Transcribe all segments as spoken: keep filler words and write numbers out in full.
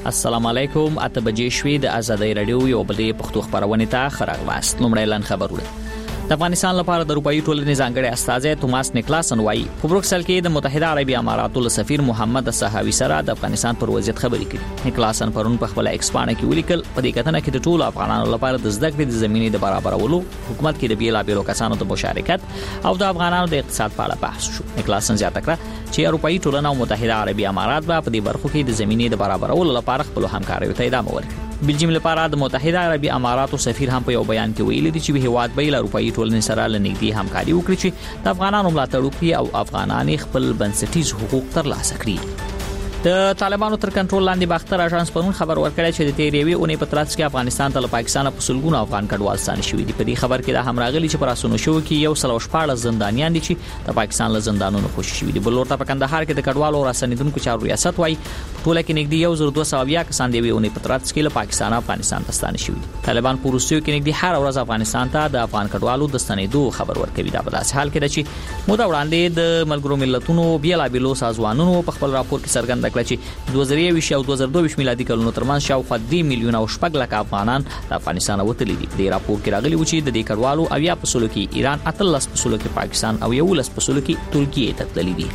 السلام علیکم. اته بجې شوې د آزادۍ رادیو یو بلې پښتو خبرونه ته خراغواست. لومړی لاند خبرونه. د افغانستان لپاره د اروپאי ټولنې ځانګړي استازی توماس نیکلاسن وایي په بروکسل کې د متحده عربي اماراتو له سفیر محمد صحاوي سره د افغانستان پر وضعیت خبرې کړې. نیکلاسن پرون په خپل ایکس باندې کې ولیکل په دې کتنه کې د ټولو افغانانو لپاره د زده کړې د زمینې د برابرولو، حکومت کې د بیلابیلو کسانو د مشارکت او د افغانانو د اقتصاد په اړه بحث شو. نیکلاسن زیاته کړه چې اروپאי ټولنه او متحده عربي امارات په دې برخو کې د زمینې د برابرولو لپاره خپل همکاریو ته ادامه ورکړي. بلجیم لپاره د متحده عربي اماراتو سفیر هم په یو بیان کې ویلي دی چې هیواد به له اروپאי ټولنې سره لنګدي همکاري وکړي چې د افغانانو ملاتړ وکړي او افغانان خپل بنسټیز حقوق ترلاسه کړي. د طالبانو تر کنټرول لاندې باختر اژانس پرون خبر ورکړی چې د تیریوي اونۍ په ترڅ کې افغانستان ته له پاکستان په سلګونو افغان کډوال ستانه شوي دي. په دې خبر کې د همراغلي چې پر اسونو شو کې یو سل او شپږ زندانیان دي چې د پاکستان له زندانونو خوشي شوي دي. بل ورته په کندهار کې د کډوالو راسنیدونکو چارو ریاست وايي ټوله کې نږدې یو زر دوه سوه کسان دی اونۍ په ترڅ کې له پاکستان افغانستان ته ستانه شوي دي. طالبان په روسیو کې نږدې هر ورځ افغانستان ته د افغان کډوالو د ستنېدو خبر ورکوي. دا په داسې حال کې ده چې موده وړاندې د ملګرو ملتونو بیلابیلو سازمانونو په خپل راپور کې څرګنده کړه چې دوه زره یو او دوه زره دوه میلادي کلونو ترمنځ شاوخوا دوه میلیونه او شپږ لک افغانان د افغانستان وتلي دي. د راپور کې راغلي و چې د دې کډوالو اویا په سلو کې ایران، اتلس په سلو کې پاکستان او یولس په سلو کې ترکیه ته تللي دي.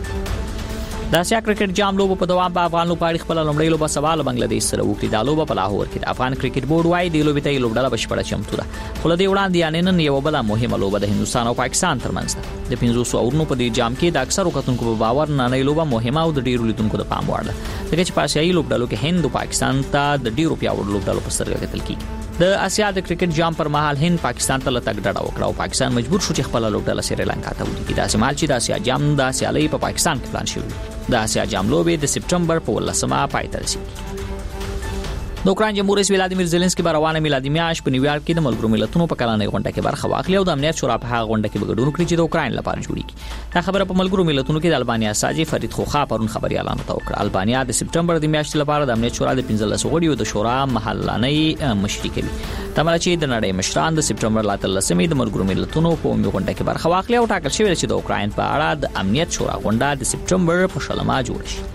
د اسیا کرکټ جام لوبو په دوام په افغان لوبغاړي خپل لومړی لوبه سوال بنگلاديش سره وکړي. دا لوبه په لاهور کې د افغان کرکټ بورډ وايي د لوبې ته لوبډله بشپړه چمتو ده. خو له دې وړاندې یعنی نن یو بل مهمه لوبه د هندستان او پاکستان ترمنځ ده. د پنځوس اورونو په دې جام کې د اکثرو کتونکو په باور نه لوبه مهمه او د ډیرو لیدونکو د پام وړ ده. دغه چې په اسیایي لوبډلو کې هند او پاکستان ته د ډیرو پیاوړو لوبډلو په سترګه کتل کیږي. د اسیا د کرکټ جام پر مهال هند پاکستان ته لټک ډډه وکړه او پاکستان مجبور شو چې خپل لوبډله سریلانکا ته ولېږي. دا سمال چې د اسیا جام د سیالۍ په پاکستان کې پلان شوی. د اسیا جام لوبې د سپټمبر په ولسمه پای ته رسیدي. د اوکراین جمهور رئیس ولادیمیر زيلنسکي په روانه میلادي میاشت په نیویارک کې د ملګرو ملتونو په کلنۍ غونډه کې برخه واخلي او د امنیت شورا په هغه غونډه کې بګډون کړی چې د اوکراین لپاره جوړیږي. دا خبره په ملګرو ملتونو کې د البانیا ساجي فرید خوخا پرون خبري اعلان وکړ. البانیا د سپټمبر د میاشتې لپاره د امنیت شورا د پنځلس غړیو د شورا محلاني مشري کوي. تمره چې د نړۍ مشران د سپټمبر لاتلسمې د ملګرو ملتونو په عمومي غونډه کې برخه واخلي او ټاکل شوی چې د اوکراین په اړه د امنیت شورا غونډه د سپټمبر په شلمه جوړ شي.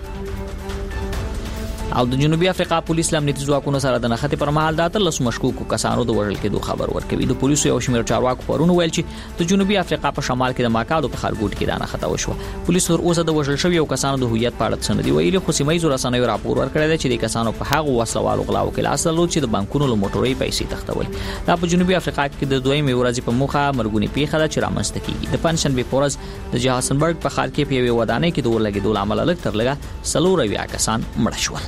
او د جنوبي افریقا پولیس له امنیتي ځواکونو سره د نښتې پر مهال د اتلس مشکوکو کسانو د وژل کېدو خبر ورکوي. د پولیسو یو شمېر چارواکو پرون ویل چې د جنوبي افریقا په شمال کې د ماکادو په ښارګوټ کې د نښته وشوه. پولیس تر اوسه د وژل شویو کسانو د هویت په اړه څه نه دي ویلي، خو سیمه ییزو رسنیو راپور ورکړی دی چې د کسانو په هغو وسلوالو غلاو کې لاس درلود چې د بانکونو له موټرۍ پیسې تښتولې. دا په جنوبي افریقا کې د دویمې ورځې په موخه مرګونې پیښه ده چې رامنځته کیږي. د پنځشنبې په ورځ د جهاسنبرګ په ښار کې په یوې ودانۍ کې د اور لګېدو له امله لږ تر لږه څلور اویا کسان مړه شول.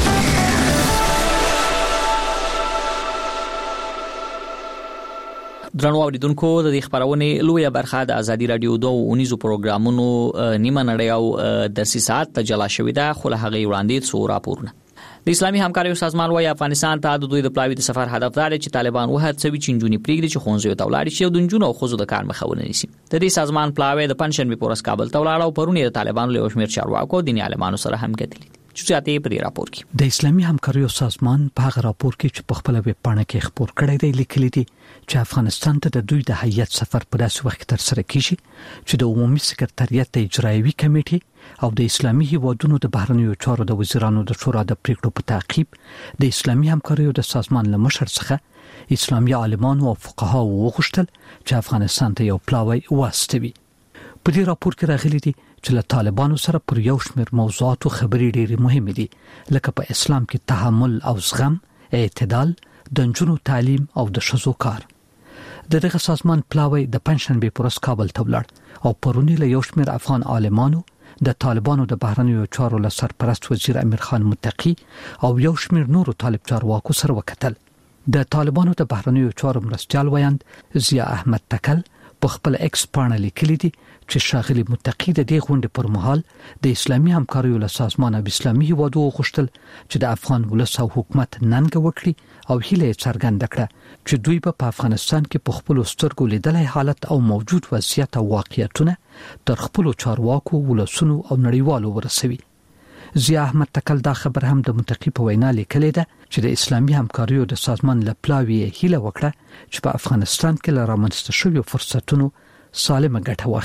درنو اوریدونکو، د دې خبرونې لویه برخه د ازادي رادیو دوه اونیزو پروګرامونو نیمه نړۍ او درسي ساعت ته جلا شوې ده، خو له هغې وړاندې څو راپورونه. د اسلامي همکاریو سازمان وايي افغانستان ته د دوی د پلاوي د سفر هدف دا دی چې طالبان وهڅوي چې نجونې پرېږدي چې ښوونځیو ته ولاړې شي او د نجونو او ښځو د کار مخه ونیسي. د دې سازمان پلاوی د پنځشنبې په ورځ کابل ته ولاړ او پرون یې د طالبانو له یو شمېر چارواکو او دیني عالمانو سره هم کتلي. جزئیات په دې راپور کې د اسلامي همکاریو سازمان په هغه راپور کې چې په خپل ویب پاڼه کې خبر کړی دی لیکلي دي چې افغانستان ته د دوی د هیئت سفر په داسې وخت کې تر سره کیږي چې د عمومي سکرټریات اجرایوي کمیټې او د اسلامي هیوادونو د بهرنیو چارو د وزیرانو د شورا د پریکړو په تعقیب د اسلامي همکاریو د سازمان له مشر څخه اسلامي عالمانو او فقهاو وغوښتل چې افغانستان ته یو پلاوی واستوي. په دې راپور کې راغلي دي چې له طالبانو سره پر یو شمېر موضوعاتو خبرې ډېرې مهمې دي، لکه په اسلام کې تحمل او زغم، اعتدال، د نجونو تعلیم او د ښځو کار. د دغه سازمان پلاوی د پنځشنبې په ورځ کابل ته ولاړ او پرونی له یو شمېر افغان عالمانو، د طالبانو د بهرنیو چارو له سرپرست وزیر امیر خان متقی او یو شمېر نورو طالب چارواکو سره وکتل. د طالبانو د بهرنیو چارو مرستیال ویاند ضیا احمد تکل په خپل ایکس باندې لیکلي دي چې ښاغلي متقی د دې غونډې پر مهال د اسلامي همکاریو له سازمان او اسلامي هیوادو غوښتل چې د افغان ولس او حکومت ننګه وکړي او هیله یې څرګنده کړه چې دوی په افغانستان کې په خپل سترګو لیدلای حالت او موجود وضعیت او واقعیتونه تر خپل چارواکو، ولسونو او نړیوالو ورسوي. ضیا احمد تکل دا خبر هم د متقی په وینا لیکلې ده چې د اسلامي همکاریو د سازمان له پلاوی هیله وکړه چې په افغانستان کې لرامنځته شویو فرصتونو سالمه ګټه واخلي.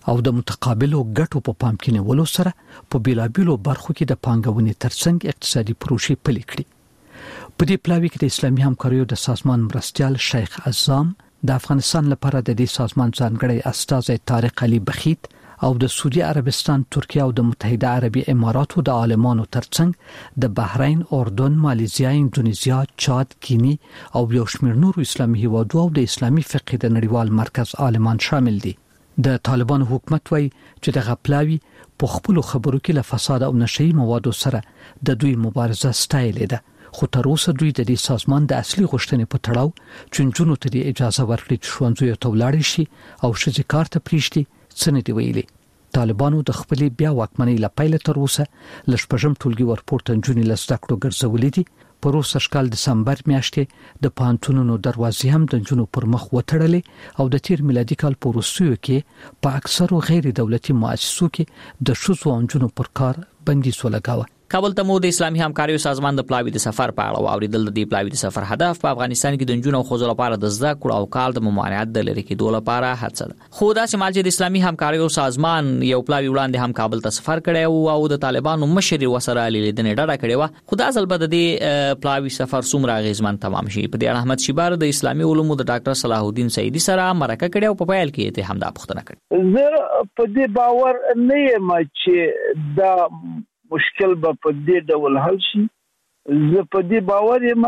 او د متقابلو ګټو په پام کې نیولو سره په بیلابیلو برخو کې د پانګونې ترڅنګ اقتصادي پروژې پلي کړي. په دې پلاوي کې د اسلامي همکاریو د سازمان مرستيال شیخ اعظم، د افغانستان لپاره د دې سازمان ځانګړی استازی طارق علي بخیت او د سعودي عربستان، ترکیه او د متحده عربي اماراتو د عالمانو ترڅنګ د بحرین، اردن، ماليزیا، اندونیزیا، چاد، کینی او یو شمېر نورو اسلامي هیوادو او د اسلامي فقه د نړیوال مرکز عالمان شامل دي. د طالبانو حکومت وایي چې د غپلاوي په خپل خبرو کې له فساد او نشئی موادو سره د دوی مبارزه ستایلې ده، خو تر اوسه دوی د دې سازمان د اصلي غوښتنې په تړاو چې جنونو ته د اجازه ورکړي چې ښوونځیو ته ولاړ شي او ښځې کار ته پریږدي څه نه دی ویلي. طالبانو د خپل بیا واکمنۍ لپاره تر اوسه لشپږم ټولګي ورپورته جنونې لسته کړو ګرځولې دي. په روسي شکل دسمبر میاشتې د پانتونونو دروازې هم د جنونو پر مخ وتړلې او د تیر میلادي کال په وروستیو کې په اکثرو غیر دولتي مؤسسو کې د شوزو انجونو پر کار بندیز ولګاوه. کابل ته مو د اسلامي همکاریو سازمان د پلاوي د سفر په اړه واوریدل. د دې پلاوي د سفر هدف په افغانستان کې د جنونو او خوځو لپاره د زده کړو او کال د ممانعت د لری کېدو لپاره هڅه ده. خو دا چې مالجه د اسلامي همکاریو سازمان یو پلاوي وړاندې هم کابل ته سفر کړی او د طالبانو مشر وسره لیدنې ډډه کړې و. خو دا ځل به د دې پلاوي سفر څومره غیزمن تمام شي. په دې اړه احمد شیبار د اسلامي علومو د ډاکټر صلاح الدین سعیدی سره مرکه کړې او په پیل کې ته همدا پوښتنه کړې. زه په دې باور نه یم چې دا مشکل به په دې ډول حل شي. زه په دې باور یم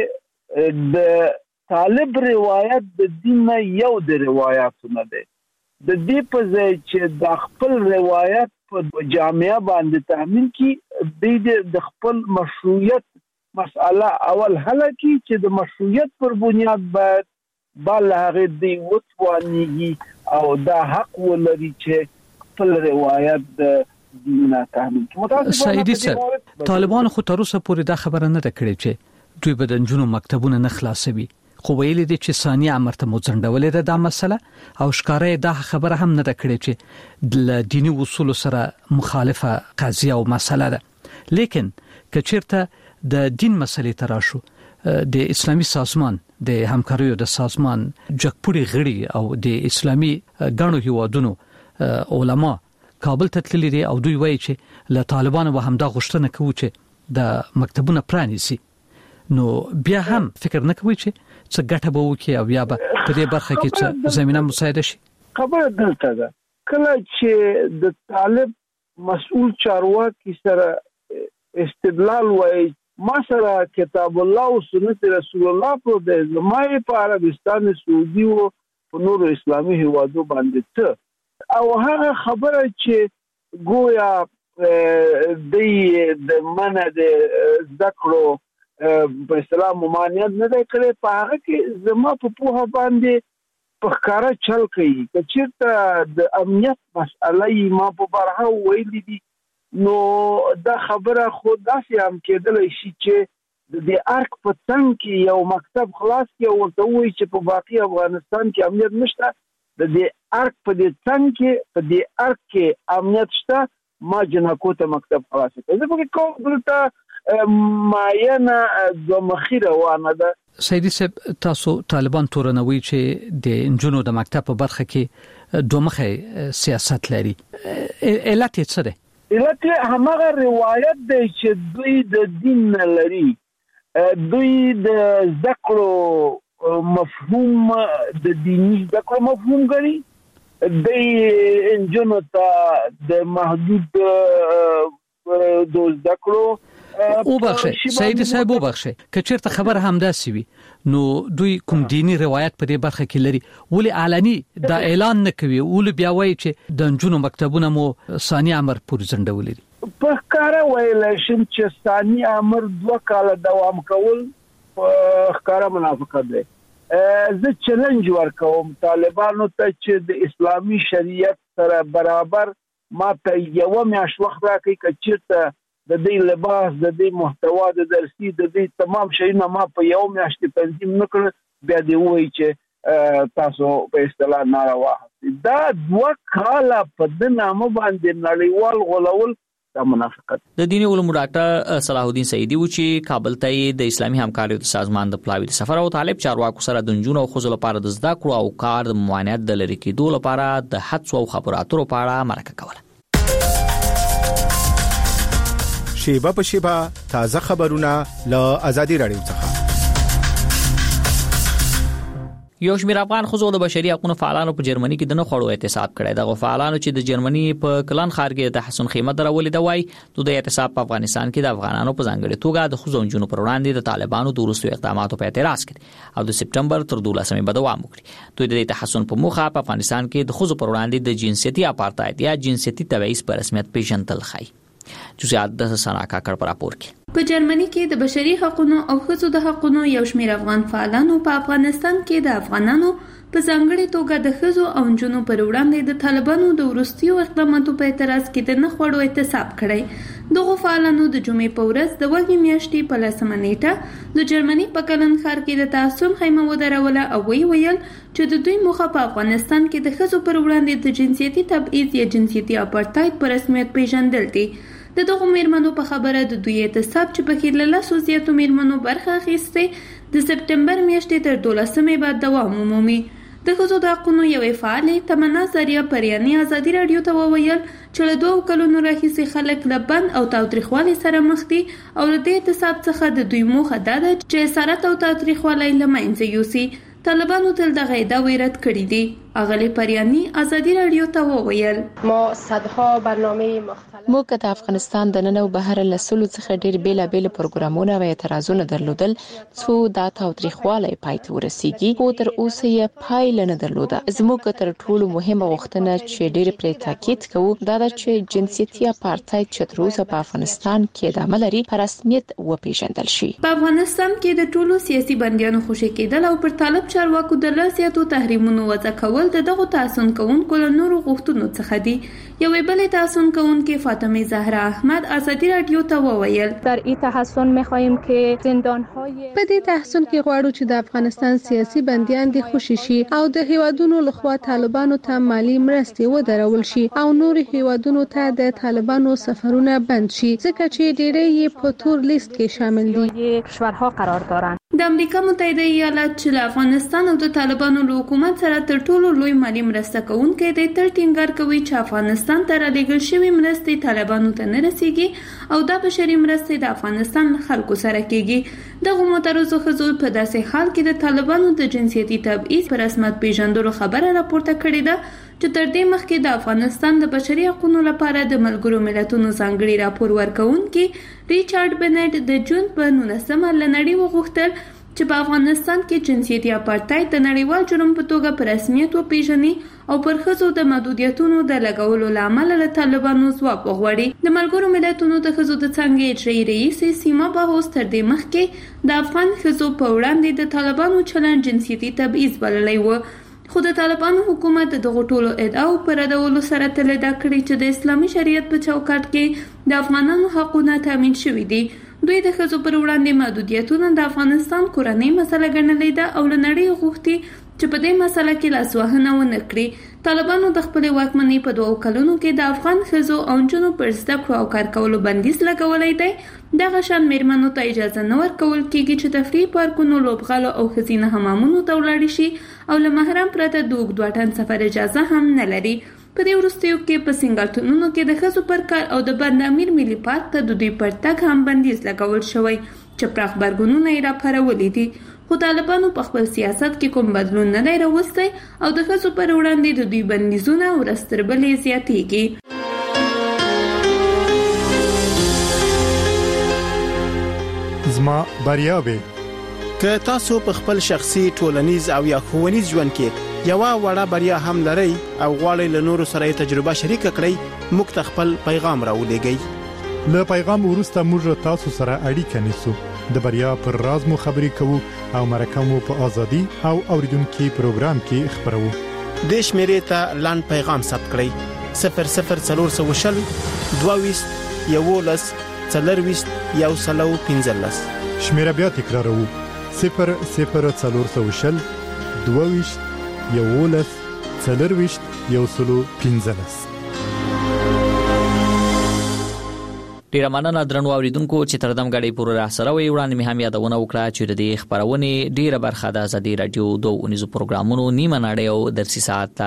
چې د طالب روایت د دین یو د روایتونه ده. د دې په ځای چې د خپل روایت په جامعه باندې تحمیل کی د خپل مشروعیت مسأله اول حل کی چې د مشروعیت پر بنیاد باید بل هغه دی وتوانیږي او دا حق ولري چې خپل روایت د دینه تحمیل. سعیدی صاحب، طالبان خو تر اوسه پورې دا خبره نه ده کړې چې دوی به د جنونو مکتبونه نه خلاصوي، خو ویلي دي چې ثانیه امر ته مځنډولې ده دا مسله او ښکارې دا خبره هم نه ده کړې چې د دینی اصول سره مخالفه قضیه او مسله ده. لیکن کچیرته د دین مسلې تراشو د اسلامي سازمان د همکاریو د سازمان جګپوړي غړي او د اسلامي ګڼو هیوادونو علما کابل ته تللی دي او دوی وایي چې له طالبانو به هم دا غوښتنه کوي چې د مکتبونه پرانیسي. نو بیا هم فکر نه کوي چې څه ګټه به وکړي او یا به په دې برخه کې څه زمينه مساعده شي. خبره دلته ده کله چې د طالب مسؤل چارواکي سره استدلال وایي ما سره کتاب الله او سنت رسول الله په د زمای په عربستان سعودي او په نورو اسلامي هیوادو باندې ته او هغه خبره چې گویا د د منه د ذکرو په اسلام ممانعت نه دی کړی، په هغه کې زما په پوهه باندې په ښکارا چل کوي. که چېرته د امنیت مسئله ما په برخه ویلي دي نو دا خبره خو داسې هم کېدلی شي چې د دې ارک په څنګ کې یو مکتب خلاص کې ورته وایي چې په باقي افغانستان کې امنیت نشته، د دې ارک په دې څنګ کې په دې ارک کې امنیت شته، ما جنکو ته مکتب خلاص کړ. زه په کوم دلته معینه د مخیره وانه ده. سیدی صاحب، تاسو طالبان تورنوي چې د انجونو د مکتب په برخه کې دوه مخه سیاست لري، علت یې څه ده؟ علت همغه روایت دی چې دوی د دین نه لري، دوی د ذکرو مفهوم د دینی ذکر مفهوم غړي، د انجونو ته د محدود دوز ذکرو او بخښه. سید صاحب او بخښه، کچیرته خبر همداسي وي نو دوی کوم دینی روایت په دې برخه کې لري، ولې علني دا اعلان نه کوي، ولې بیا وایي چې د انجونو مکتبونه مو ثاني امر پورې ځنډولې دي؟ په ښکارا ویل شم چې ثاني امر دوه کال دوام کول په ښکارا منافقت دی. زه چیلنج ورکوم طالبانو ته چې د اسلامي شریعت سره برابر ما ته یو میاشت وخت راکړي، که چېرته د دې لباس، د دې محتوا، د درسي، د دې تمام شیونه ما په یو میاشت تنظیم نکړ، بیا دې وایي چې تاسو په اصطلاح ناروا. دا دوه کاله په د نامه باندې نړیوال غولول دا منافقت. د دیني علومو ډاکټر صلاح الدین سعیدی و چې کابل ته د اسلامي همکاریو سازمان د پلاوي د سفر او طالب چارواکو سره د نجونو او ښځو لپاره د زده کړو او کار د ممانعت د لرې کېدو لپاره د هڅو او خبرو اترو په اړه مرکه کوله. شیبه په شیبه تازه خبرونه له آزادي رادیو څخه. یو شمېر افغان ښځو د بشري حقوقو فعالانو په جرمني کې د نه خوړو اعتصاب کړی. دغه فعالانو چې د جرمني په کلان ښار کې د تحسن خیمه درولې ده وایي د اعتصاب په افغانستان کې د افغانانو په ځانګړي توګه د ښځو او نجونو پر وړاندې د طالبانو د وروستیو اقداماتو په اعتراض کړي او د سپټمبر تر دولسمې به دوام وکړي. دوی د تحسن په موخه په افغانستان کې د ښځو پر وړاندې د جنسيتي اپارټاید یا جنسيتي تبعیض په رسمیت پیژندل ښيي. جزئیات د سناکا کړ پر راپور کې. په جرمني کې د بشري حقوقو او ښځو د حقوقو یو شمېر افغان فعالانو په افغانستان کې د افغانانو په ځانګړي توګه د ښځو او نجونو پر وړاندې د طالبانو د وروستیو اقداماتو په اعتراض کې د نه خوړو اعتصاب کړی. دغه فعالانو د جمعې په ورځ د وږمې میاشتې په لسمه نیټه د جرمني په کلن ښار کې د تعصب خیمه ودروله او وی ویل چې د دوی موخه په افغانستان کې د ښځو پر وړاندې د جنسيتي تبعیض یا جنسيتي اپارټاید په رسمیت پیژندل دي. د دغه میرمنو په خبره د دوی اعتصاب چې په کې له لسو زیاتو میرمنو برخه اخیستې د سپټمبر میاشتې تر دولسمې بعد دوام ومومي. د ښځو د حقونو یوې فعالې تمنا زریه پریاني آزادي راډیو ته وویل چې له دوه کلونو راهیسې خلک له بند او تاوتریخوالي سره مخ دي او له دې اعتصاب څخه د دوی موخه دا ده چې اسارت او تاوتریخوالی له منځه یوسي. طالبانو تل دغه ادعا رد کړې دي. اغلی پریانی آزادی رادیو ته وویل ما صدها برنامه مختلف موږ د افغانستان د نن او بهر له سلو څخه ډیر بیل بیل پروګرامونه او اعتراضونه درلودل څو دا تاوتریخوالی پای ته ورسیږي خو تر اوسه یې پای نه درلوده. زموږ تر ټولو مهمه غوښتنه چې ډیر پرې تاکید کوو دا ده چې جنسيتي اپارټاید چې تر اوسه په افغانستان کې د عمل لري په رسمیت وپیژندل شي. په افغانستان کې د ټولو سیاسي بندیانو خوشي کېدل او پر طالب چارواکو د لاسیاتو تحریمونو وضع کول د دغه تحسن کوونکو له نورو غوښتنو څخه دي. یوې بلې تحسن کوونکې فاطمه زهرا احمد آزادی رادیو ته وویل در این تحسن می‌خواهیم که زندان‌های په دې تحسن کې غواړو چې د افغانستان سیاسي بندیان دي خوشي شي او د هیوادونو لخوا طالبانو ته مالی مرستې ودرول شي او نور هیوادونو ته د طالبانو سفرونه بند شي ځکه چې ډېری یې په تور لیست کې شامل دي. کشورها قرار دارند. د امریکا متحده ایالات چې له افغانستان او د طالبانو له حکومت سره تر ټولو لوی مالی مرسته کوونکی دی تر ټینګار کوي چې افغانستان ته رالیږل شوې مرستې طالبانو ته نه رسیږي او دا بشري مرستې د افغانستان له خلکو سره کیږي. دغه معترضو ښځو په داسې حال کې د طالبانو د جنسيتي تبعیض په رسمیت پیژندلو خبره راپورته کړې ده چې تر دې مخکې د افغانستان د بشري حقوقو لپاره د ملګرو ملتونو ځانګړي راپور ورکوونکي ریچارډ بنټ د جون په نولسمه له نړۍ وغوښتل چې په افغانستان کې جنسيتي اپارټاید د نړیوال جرم په توګه په رسمیت وپیژني او پر ښځو د محدودیتونو د لګولو لامل له طالبانو ځواب وغواړي. د ملګرو ملتونو د ښځو د څنګه اجرایي رئیس سیما بهوس تر دې مخکې د افغان ښځو په وړاندې د طالبانو چلند جنسيتي تبعیض بللی و خو د طالبانو حکومت دغه ټولو ادعاو پر ردولو سره تل دا کړی چې د اسلامي شریعت په چوکاټ کې د افغانانو حقونه تامین شوي دي. دوی د ښځو پر وړاندې محدودیتونه د افغانستان کورنۍ مسله ګڼلې ده او له نړۍ غوښتي چې په دې مسله کې لاسوهنه ونه کړي. طالبانو د خپلې واکمنۍ په دوو کلونو کې د افغان ښځو او نجونو پر زده کړو او کار کولو بندیز لګولی دی. دغه شان میرمنو ته اجازه نه ورکول کېږي چې تفریح پارکونو لوبغالو او ښځینه حمامونو ته ولاړې شي او له محرم پرته د اوږد واټن سفر اجازه هم نه لري. په دې وروستیو کې په سنګاټونونو کې د ښځو پر کار او د بند امیر ملي پارک ته د دوی پر تګ هم بندیز لګول شوی چې پراخ غبرګونونه یې راپارولي دي. خو طالبانو په خپل سیاست کې کوم بدلون نه دی راوستی او د ښځو پر وړاندې د دوی بندیزونه ورځ تر بلې زیاتېږي. زما بریاوې که تاسو په خپل شخصي ټولنیز او یا ښوونیز ژوند کې یو وړه بریا هم لرئ او غواړئ له نورو سره تجربه شریک کړئ موږ ته خپل پیغام راولېږئ. له پیغام وروسته موږ تاسو سره اړیکه نیسو د بریا پر راز مو خبرې کوو او مرکه مو په ازادي او اوریدونکو پروګرام کې خبرو. د شمیرې ته لاند پیغام ثبت کړئ صفر صفر څلور سوه وشل دوه ویشت یولس څلرویشت یو سلو پنځلس. شمیره بیا تکراروو صفر صفر څلور سوه وشل دوه ویشت یولس څلرویشت یو سلو پنځلس. ډیر مننه درنو اوریدونکو چې تر دم غړي پوره را سره وي. وړاندې مې هم یادونه وکړه چې د دې خبرونه ډیره برخه د ازادي رادیو دوه ونیزو پروګرامونو نیمه نړۍ او درسي ساعت